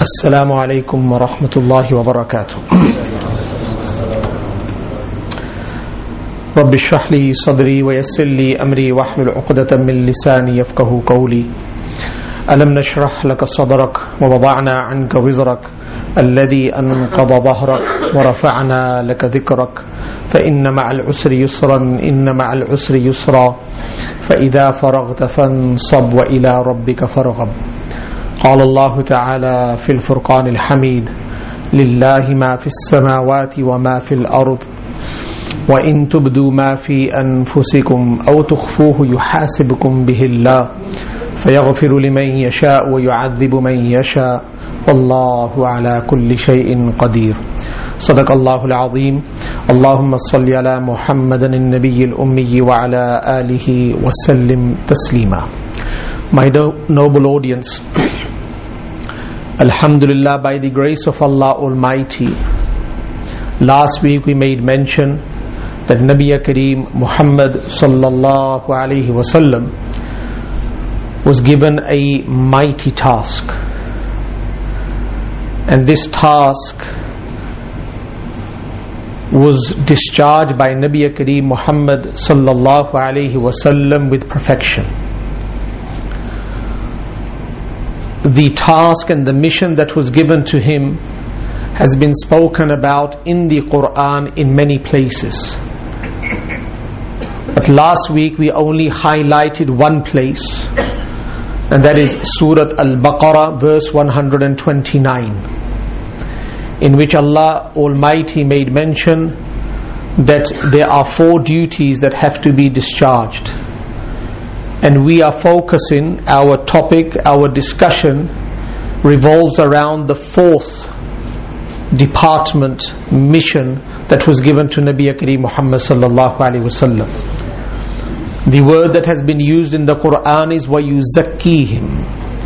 السلام عليكم ورحمة الله وبركاته. رب اشرح لي صدري ويسر لي أمري واحلل عقدة من لساني يفقهوا قولي. ألم نشرح لك صدرك ووضعنا عنك وزرك الذي أنقض ظهرك ورفعنا لك ذكرك فإن مع العسر يسرا إن مع العسر يسرا فإذا فرغت فانصب وإلى ربك فارغب. قال الله تعالى في الفرقان الحميد: لله ما في السماوات وما في الأرض وإن تبدوا ما في أنفسكم أو تخفوه يحاسبكم به الله فيغفر لمن يشاء ويعذب من يشاء والله على كل شيء قدير. صدق الله العظيم. اللهم صل على محمد النبي الأمي وعلى آله وسلم تسليما. My noble audience, Alhamdulillah, by the grace of Allah Almighty, last week we made mention that Nabi Kareem Muhammad sallallahu alaihi wasallam was given a mighty task, and this task was discharged by Nabi Kareem Muhammad sallallahu alaihi wasallam with perfection. The task and the mission that was given to him has been spoken about in the Quran in many places. But last week we only highlighted one place, and that is Surah Al-Baqarah verse 129, in which Allah Almighty made mention that there are 4 duties that have to be discharged. And we are focusing, our topic, our discussion revolves around the 4th department, mission that was given to Nabi Kareem Muhammad sallallahu alaihi wasallam. The word that has been used in the Quran is وَيُزَكِّيهِمْ.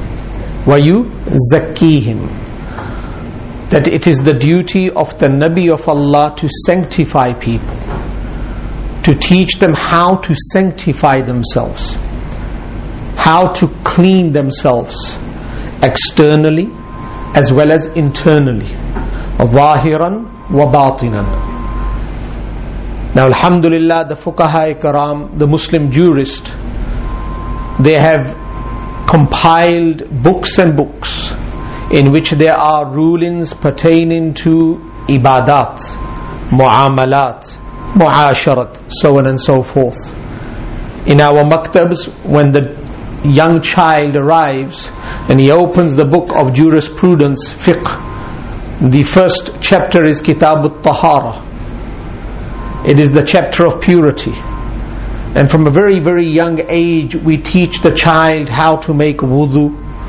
وَيُزَكِّيهِمْ. That it is the duty of the Nabi of Allah to sanctify people, to teach them how to sanctify themselves, how to clean themselves externally as well as internally, ظاهرا وباطنا. Now alhamdulillah, the fuqaha karam, the Muslim jurists, they have compiled books and books in which there are rulings pertaining to ibadat, muamalat, muasharat, so on and so forth. In our maktabs, when the young child arrives and he opens the book of jurisprudence, fiqh, the first chapter is Kitab al-Tahara. It is the chapter of purity, and from a very very young age we teach the child how to make wudu,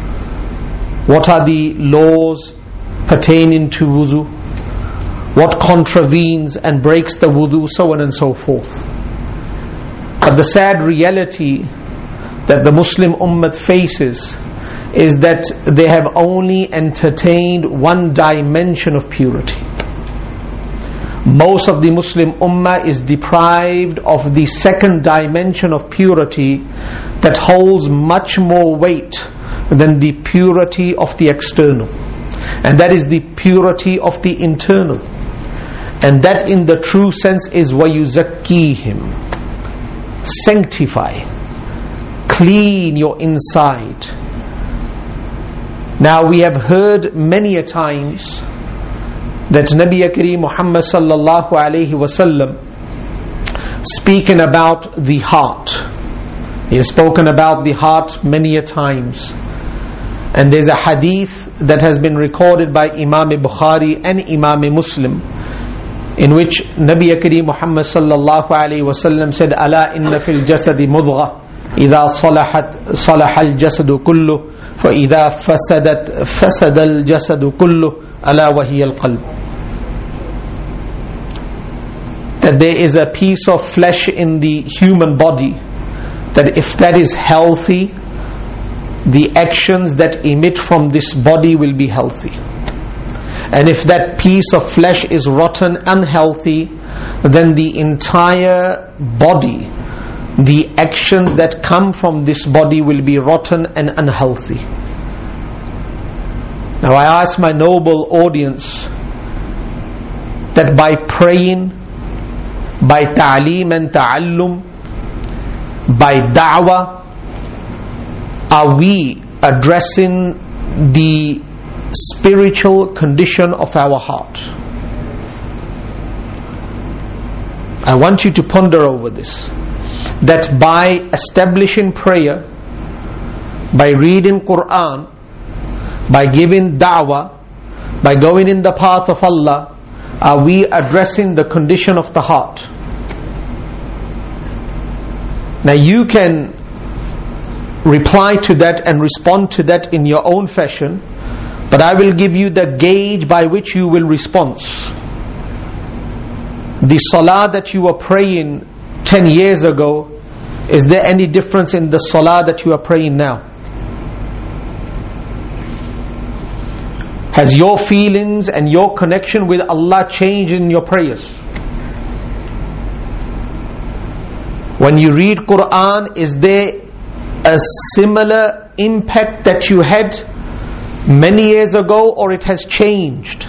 what are the laws pertaining to wudu, what contravenes and breaks the wudu, so on and so forth. But the sad reality that the Muslim ummah faces is that they have only entertained one dimension of purity. Most of the Muslim ummah is deprived of the second dimension of purity that holds much more weight than the purity of the external, and that is the purity of the internal, and that in the true sense is وَيُزَكِّيهِمْ. Sanctify, clean your inside. Now we have heard many a times that Nabi Kareem Muhammad sallallahu alaihi wasallam speaking about the heart. He has spoken about the heart many a times, and there's a hadith that has been recorded by Imam Bukhari and Imam Muslim, in which Nabi Kareem Muhammad sallallahu alaihi wasallam said, "Ala inna fil jasadi mudghah إذا صلحت صلح الجسد كله فإذا فسدت فسد الجسد كله ألا وهي القلب." That there is a piece of flesh in the human body that if that is healthy, the actions that emit from this body will be healthy, and if that piece of flesh is rotten, unhealthy, then the entire body, the actions that come from this body will be rotten and unhealthy. Now I ask my noble audience that by praying, by ta'aleem and ta'allum, by da'wah, are we addressing the spiritual condition of our heart? I want you to ponder over this, that by establishing prayer, by reading Quran, by giving da'wah, by going in the path of Allah, are we addressing the condition of the heart? Now you can reply to that and respond to that in your own fashion, but I will give you the gauge by which you will respond. The salah that you were praying 10 years ago, is there any difference in the salah that you are praying now? Has your feelings and your connection with Allah changed in your prayers? When you read Quran, is there a similar impact that you had many years ago, or it has changed?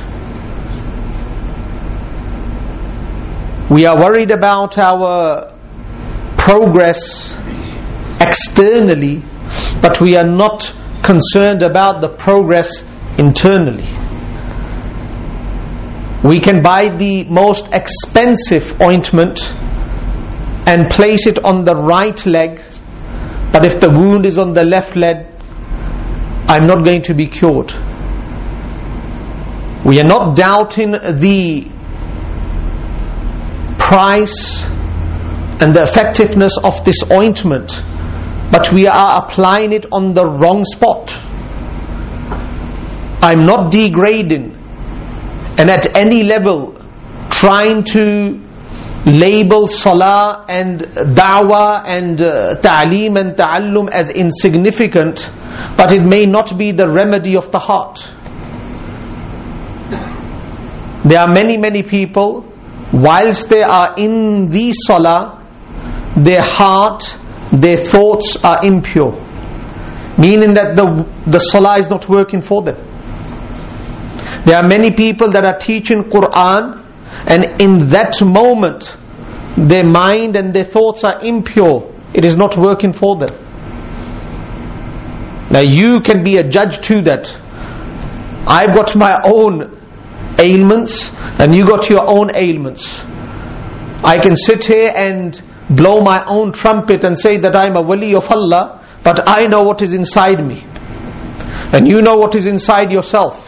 We are worried about our progress externally, but we are not concerned about the progress internally. We can buy the most expensive ointment and place it on the right leg, but if the wound is on the left leg, I'm not going to be cured. We are not doubting the price and the effectiveness of this ointment, but we are applying it on the wrong spot. I'm not degrading and at any level trying to label salah and da'wah and ta'aleem and ta'allum as insignificant, but it may not be the remedy of the heart. There are many people, whilst they are in the salah, their heart, their thoughts are impure, meaning that the salah is not working for them. There are many people that are teaching Quran, and in that moment their mind and their thoughts are impure. It is not working for them. Now you can be a judge to that. I've got my own ailments and you got your own ailments. I can sit here and blow my own trumpet and say that I'm a wali of Allah, but I know what is inside me, and you know what is inside yourself.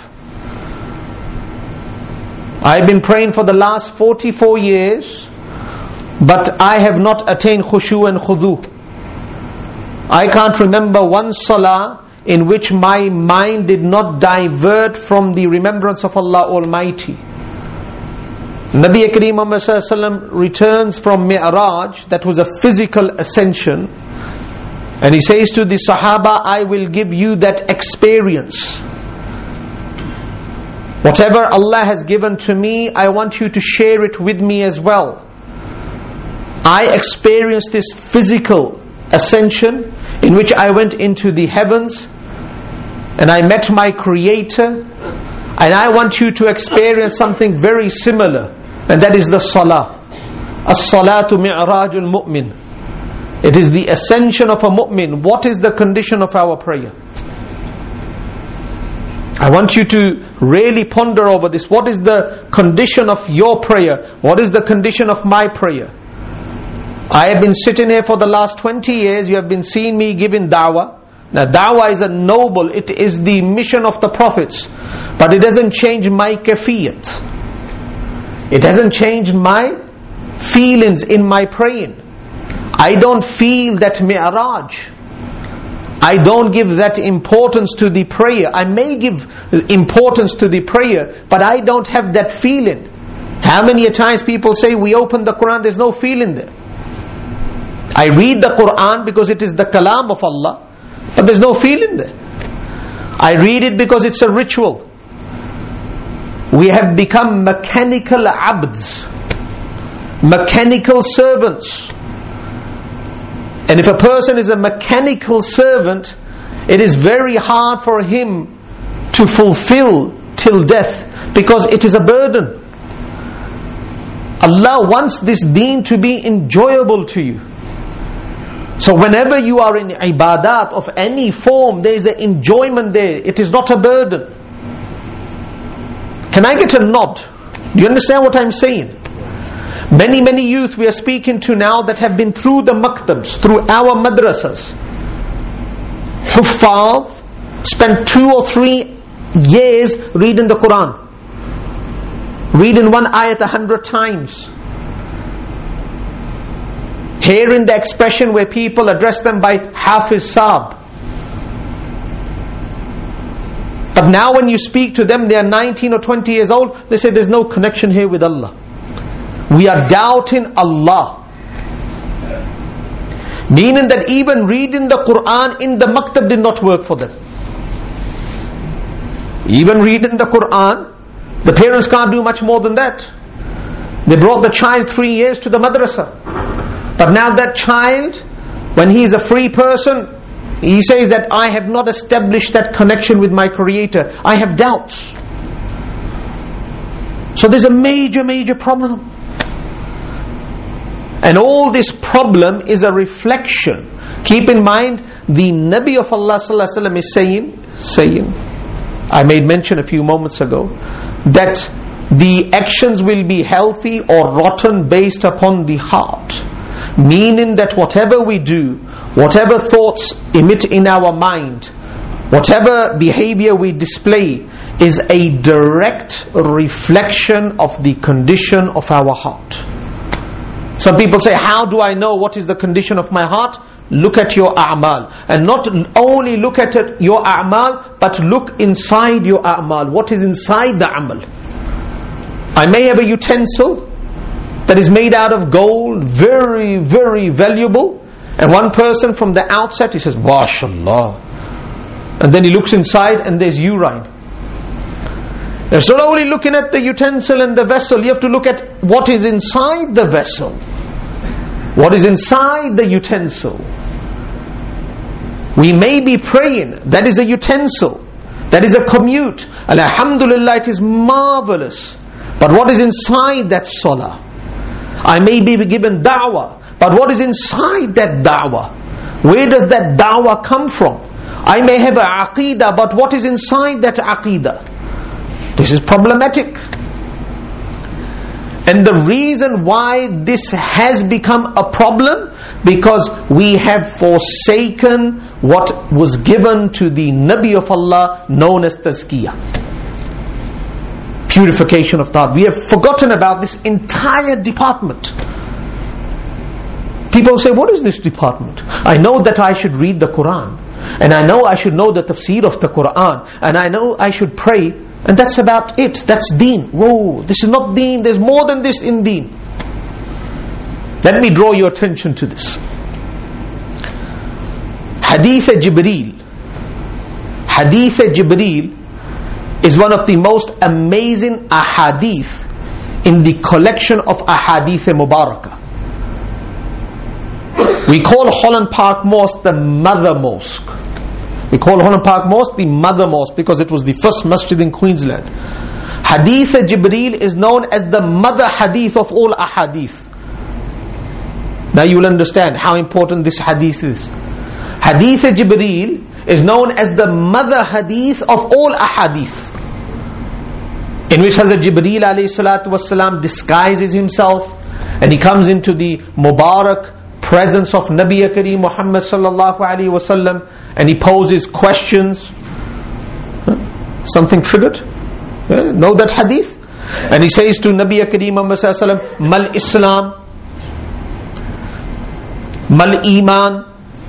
I've been praying for the last 44 years, but I have not attained khushu and khudu. I can't remember one salah in which my mind did not divert from the remembrance of Allah Almighty. Nabi Kareem Muhammad Sallallahu Alaihi Wasallam returns from Mi'raj, that was a physical ascension, and he says to the Sahaba, I will give you that experience. Whatever Allah has given to me, I want you to share it with me as well. I experienced this physical ascension in which I went into the heavens and I met my Creator, and I want you to experience something very similar, and that is the salah. As-salatu mi'rajul mu'min. It is the ascension of a mu'min. What is the condition of our prayer? I want you to really ponder over this. What is the condition of your prayer? What is the condition of my prayer? I have been sitting here for the last 20 years. You have been seeing me giving da'wah. Now da'wah is a noble, it is the mission of the prophets, but it doesn't change my kafiyat. It hasn't changed my feelings in my praying. I don't feel that mi'raj. I don't give that importance to the prayer. I may give importance to the prayer, but I don't have that feeling. How many times people say, we open the Quran, there's no feeling there. I read the Quran because it is the kalam of Allah, but there's no feeling there. I read it because it's a ritual. We have become mechanical abds, mechanical servants. And if a person is a mechanical servant, it is very hard for him to fulfill till death, because it is a burden. Allah wants this deen to be enjoyable to you. So whenever you are in ibadat of any form, there is an enjoyment there. It is not a burden. Can I get a nod? Do you understand what I'm saying? Many youth we are speaking to now that have been through the maktabs, through our madrasas, Huffaz, spent 2 or 3 years reading the Quran, reading one ayat 100 times, hearing the expression where people address them by Hafiz Saab. But now when you speak to them, they are 19 or 20 years old, they say there's no connection here with Allah. We are doubting Allah. Meaning that even reading the Quran in the maktab did not work for them. Even reading the Quran, the parents can't do much more than that. They brought the child 3 years to the madrasa. But now that child, when he is a free person, he says that I have not established that connection with my Creator. I have doubts. So there's a major problem. And all this problem is a reflection. Keep in mind, the Nabi of Allah sallallahu alaihi wasallam is saying, I made mention a few moments ago, that the actions will be healthy or rotten based upon the heart. Meaning that whatever we do, whatever thoughts emit in our mind, whatever behavior we display, is a direct reflection of the condition of our heart. Some people say, how do I know what is the condition of my heart? Look at your a'mal. And not only look at your a'mal, but look inside your a'mal. What is inside the amal? I may have a utensil that is made out of gold, very valuable, and one person from the outset, he says, MashaAllah. And then he looks inside and there's urine. It's not only looking at the utensil and the vessel, you have to look at what is inside the vessel. What is inside the utensil. We may be praying, that is a utensil, that is a commute. Alhamdulillah, it is marvelous. But what is inside that salah? I may be given da'wah, but what is inside that da'wah? Where does that da'wah come from? I may have an aqeedah, but what is inside that aqeedah? This is problematic. And the reason why this has become a problem, because we have forsaken what was given to the Nabi of Allah, known as tazkiyah, purification of thought. We have forgotten about this entire department. People say, what is this department? I know that I should read the Quran, and I know I should know the tafsir of the Quran, and I know I should pray, and that's about it. That's deen. Whoa, this is not deen. There's more than this in deen. Let me draw your attention to this. Hadith Jibreel. Hadith Jibreel is one of the most amazing ahadith in the collection of ahadith Mubarakah. We call Holland Park Mosque the Mother Mosque. We call Holland Park Mosque the Mother Mosque because it was the first masjid in Queensland. Hadith Jibreel is known as the mother hadith of all ahadith. Now you will understand how important this hadith is. Hadith Jibreel is known as the mother hadith of all ahadith, in which Hazrat Jibreel alayhi salatu wasalam disguises himself and he comes into the Mubarak presence of Nabi Kareem Muhammad sallallahu alaihi wasallam and he poses questions. Something triggered? Know that hadith? And he says to Nabi Kareem Muhammad sallallahu alaihi wasallam, Mal Islam, Mal Iman.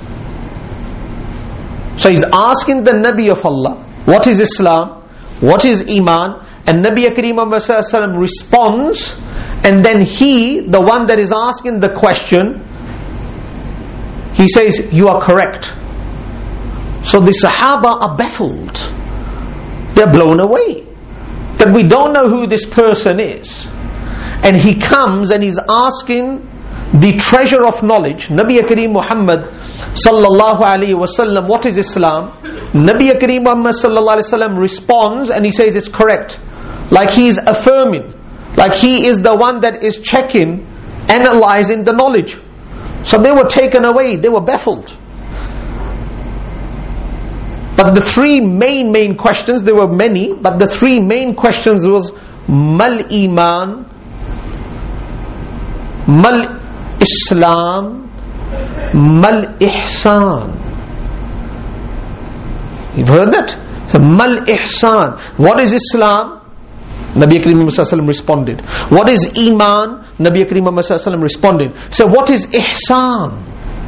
So he's asking the Nabi of Allah, what is Islam? What is Iman? And Nabi Kareem Muhammad sallallahu alaihi wasallam responds, and then he, the one that is asking the question, he says, you are correct. So the Sahaba are baffled. They're blown away. That we don't know who this person is. And he comes and he's asking the treasure of knowledge, Nabi Kareem Muhammad sallallahu alaihi wasallam, what is Islam? Nabi Kareem Muhammad sallallahu alaihi wasallam responds and he says it's correct. Like he is affirming, like he is the one that is checking, analyzing the knowledge. So they were taken away, they were baffled. But the three main questions, there were many, but the three main questions was Mal Iman, Mal Islam, Mal Ihsan. You've heard that? So Mal Ihsan. What is Islam? Nabi Kareem Muhammad responded. What is Iman? Nabi Kareem Muhammad responded. So what is Ihsan?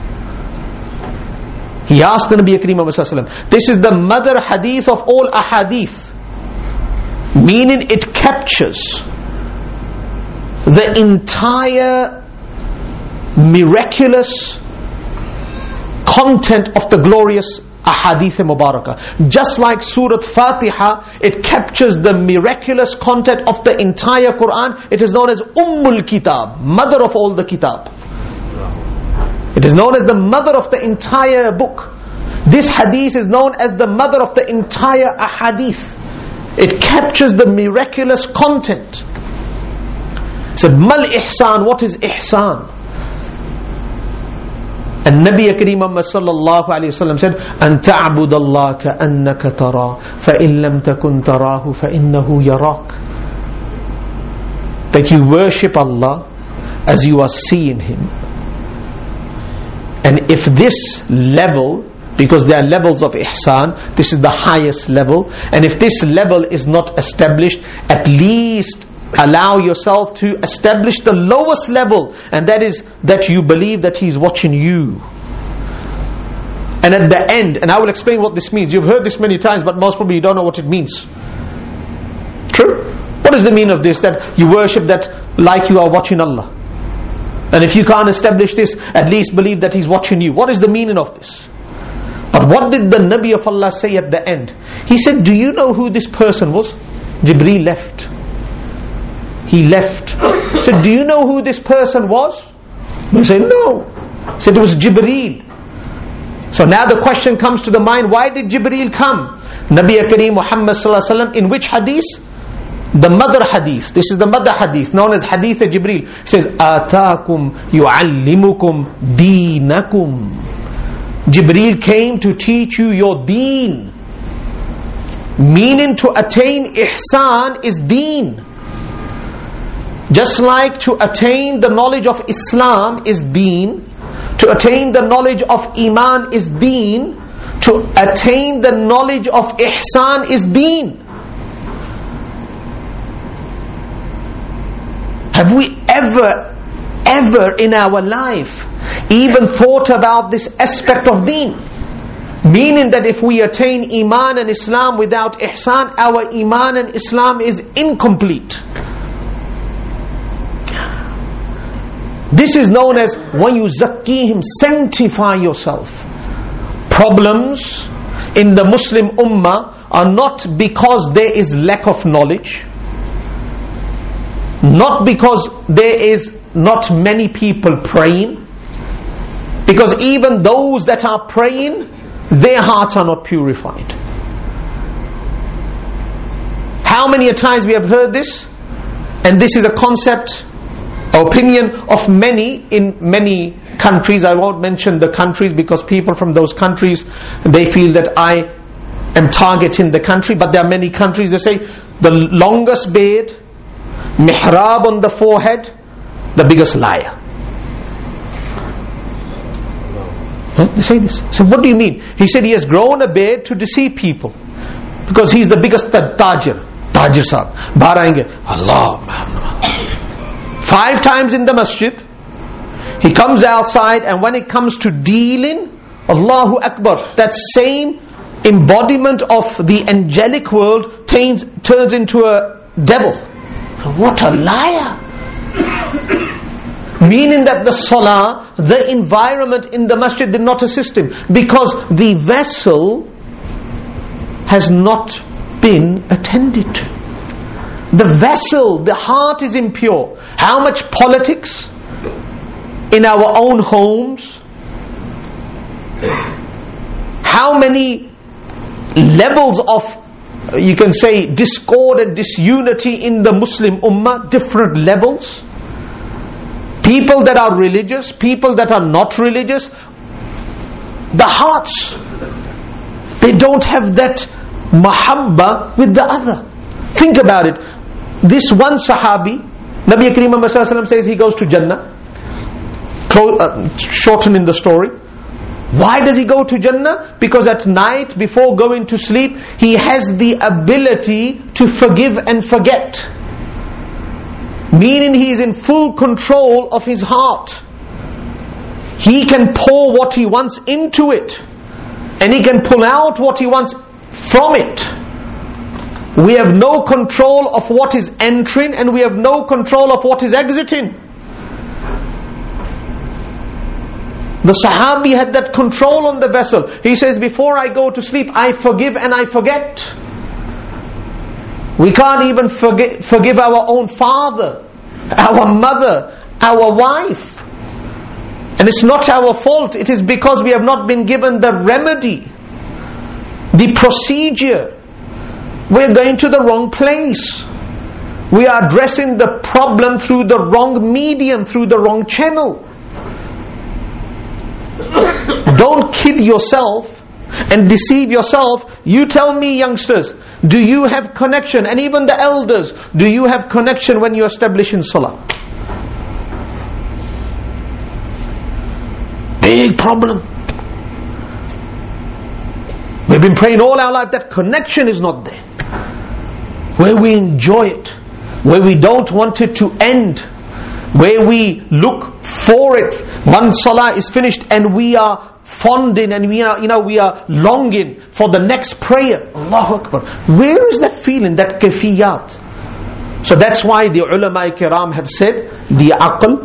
He asked the Nabi Kareem Muhammad. This is the mother hadith of all ahadith, meaning it captures the entire miraculous content of the glorious ahadith mubarakah. Just like Surah Fatiha, it captures the miraculous content of the entire Quran. It is known as Ummul Kitab, mother of all the kitab. It is known as the mother of the entire book. This hadith is known as the mother of the entire ahadith. It captures the miraculous content. So, Mal Ihsan, what is Ihsan? And Nabi Kareem Muhammad sallallahu alayhi wa sallam said, أَن تَعْبُدَ اللَّهَ كَأَنَّكَ تَرَاهُ فَإِن لَمْ تَكُنْ تَرَاهُ فَإِنَّهُ يَرَاكَ. That you worship Allah as you are seeing Him. And if this level, because there are levels of ihsan, this is the highest level, and if this level is not established, at least allow yourself to establish the lowest level, and that is that you believe that He is watching you. And at the end, and I will explain what this means. You've heard this many times, but most probably you don't know what it means. True? What is the meaning of this? That you worship that like you are watching Allah. And if you can't establish this, at least believe that He's watching you. What is the meaning of this? But what did the Nabi of Allah say at the end? He said, do you know who this person was? Jibreel left. He left. He said, do you know who this person was? He said, no. He said, it was Jibreel. So now the question comes to the mind, why did Jibreel come? Nabi Kareem Muhammad sallallahu alaihi wasallam, in which hadith? The mother hadith. This is the mother hadith known as Hadith Jibreel. It says, Ataakum yu'allimukum deenakum. Jibreel came to teach you your deen. Meaning to attain ihsan is deen. Just like to attain the knowledge of Islam is deen, to attain the knowledge of Iman is deen, to attain the knowledge of ihsan is deen. Have we ever in our life even thought about this aspect of deen? Meaning that if we attain Iman and Islam without Ihsan, our Iman and Islam is incomplete. This is known as when you zakkihim, sanctify yourself. Problems in the Muslim Ummah are not because there is lack of knowledge, not because there is not many people praying, because even those that are praying, their hearts are not purified. How many a times we have heard this? And this is a concept, opinion of many in many countries. I won't mention the countries because people from those countries, they feel that I am targeting the country, but there are many countries that say the longest beard, mihrab on the forehead, the biggest liar. They say this. So what do you mean? He said he has grown a beard to deceive people because he's the biggest tajir sahab. Bahar aayenge, Allah, 5 times in the masjid. He comes outside, and when it comes to dealing, Allahu Akbar, that same embodiment of the angelic world turns into a devil. What a liar! Meaning that the salah, the environment in the masjid did not assist him, because the vessel has not been attended to. The vessel, the heart is impure. How much politics? in our own homes? How many levels of, you can say, discord and disunity in the Muslim Ummah? Different levels. People that are religious, people that are not religious. The hearts, they don't have that mahabba with the other. Think about it. This one Sahabi, Nabi Kareem Muhammad Sallallahu Alaihi Wasallam says he goes to Jannah. Shorten in the story. Why does he go to Jannah? Because at night, before going to sleep, he has the ability to forgive and forget. Meaning he is in full control of his heart. He can pour what he wants into it, and he can pull out what he wants from it. We have no control of what is entering, and we have no control of what is exiting. The Sahabi had that control on the vessel. He says, before I go to sleep, I forgive and I forget. We can't even forgive our own father, our mother, our wife. And it's not our fault. It is because we have not been given the remedy, the procedure. We're going to the wrong place. We are addressing the problem through the wrong medium, through the wrong channel. Don't kid yourself and deceive yourself. You tell me, youngsters, do you have connection? And even the elders, do you have connection when you establish in salah? Big problem. We've been praying all our life, that connection is not there. Where we enjoy it, where we don't want it to end, where we look for it. One salah is finished and we are fonding and we are longing for the next prayer. Allahu Akbar. Where is that feeling, that kafiyat? So that's why the ulama kiram have said the aql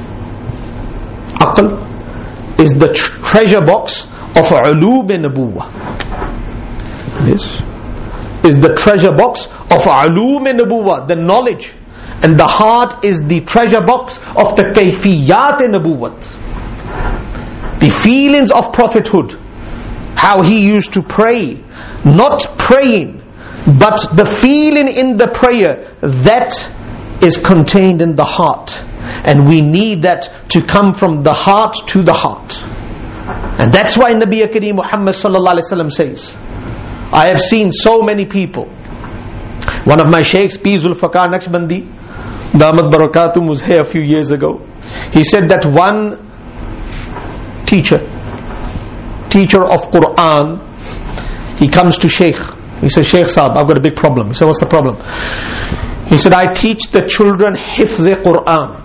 is the treasure box of ulum nubuwwah. This is the treasure box of ulum nubuwwah, the knowledge. And the heart is the treasure box of the kayfiyat nubuwwat, the feelings of prophethood, how he used to pray, not praying, but the feeling in the prayer that is contained in the heart. And we need that to come from the heart to the heart. And that's why Nabi Kareem Muhammad Sallallahu Alaihi Wasallam says, I have seen so many people. One of my sheikhs, P. Zulfikar Naqshbandi, Damat Barakatum, was here a few years ago. He said that one teacher of Quran, he comes to Sheikh. He says, Sheikh Sahab, I've got a big problem. He said, what's the problem? He said, I teach the children Hifz Quran.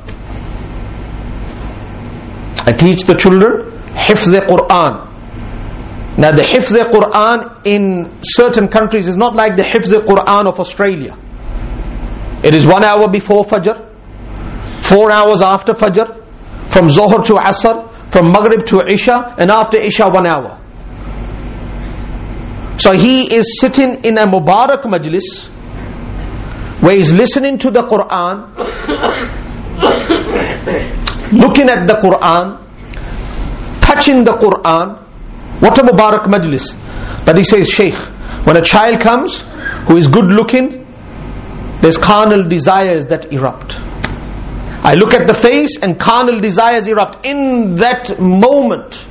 I teach the children Hifz Quran. Now the Hifz Quran in certain countries is not like the Hifz Quran of Australia. It is 1 hour before Fajr, 4 hours after Fajr, from Zohr to Asr, from Maghrib to Isha, and after Isha 1 hour. So he is sitting in a Mubarak majlis where he's listening to the Quran, looking at the Quran, touching the Quran. What a Mubarak majlis. But he says, Shaykh, when a child comes who is good looking, there's carnal desires that erupt. I look at the face and carnal desires erupt in that moment.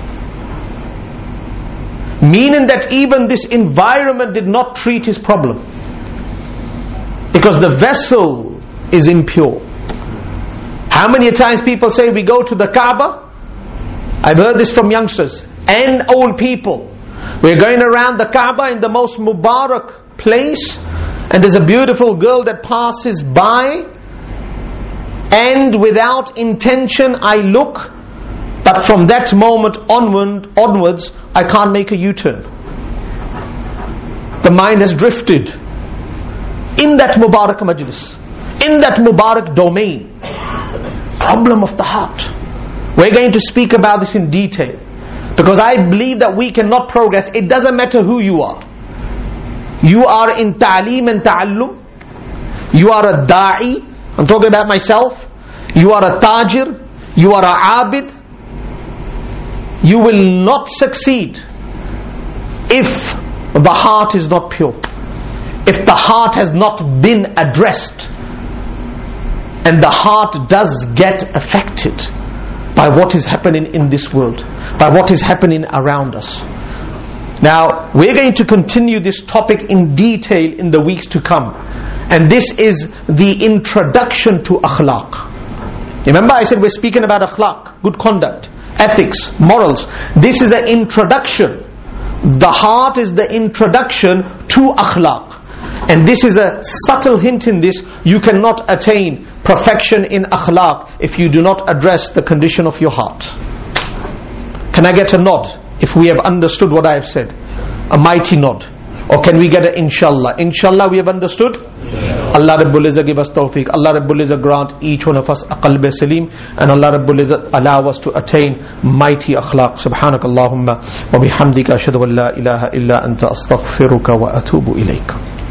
Meaning that even this environment did not treat his problem, because the vessel is impure. How many times people say we go to the Kaaba? I've heard this from youngsters and old people. We're going around the Kaaba in the most Mubarak place, and there's a beautiful girl that passes by, and without intention I look, but from that moment onwards I can't make a U-turn. The mind has drifted in that Mubarak majlis, in that Mubarak domain. Problem of the heart. We're going to speak about this in detail, because I believe that we cannot progress. It doesn't matter who you are. You are in ta'aleem and ta'allum. You are a da'i. I'm talking about myself. You are a tajir. you are a abid, you will not succeed if the heart is not pure, if the heart has not been addressed. And the heart does get affected by what is happening in this world, by what is happening around us. Now, we're going to continue this topic in detail in the weeks to come. And this is the introduction to akhlaq. Remember I said we're speaking about akhlaq, good conduct, ethics, morals. This is an introduction. The heart is the introduction to akhlaq. And this is a subtle hint in this. You cannot attain perfection in akhlaq if you do not address the condition of your heart. Can I get a nod if we have understood what I have said? A mighty nod. Or can we get an inshallah? Inshallah we have understood? Allah Rabbul Izzah give us tawfiq. Allah Rabbul Izzah grant each one of us a qalb salim. And Allah Rabbul Izzah allow us to attain mighty akhlaq. Subhanakallahumma wa bihamdika ashhadu an la ilaha illa anta astaghfiruka wa atubu ilayka.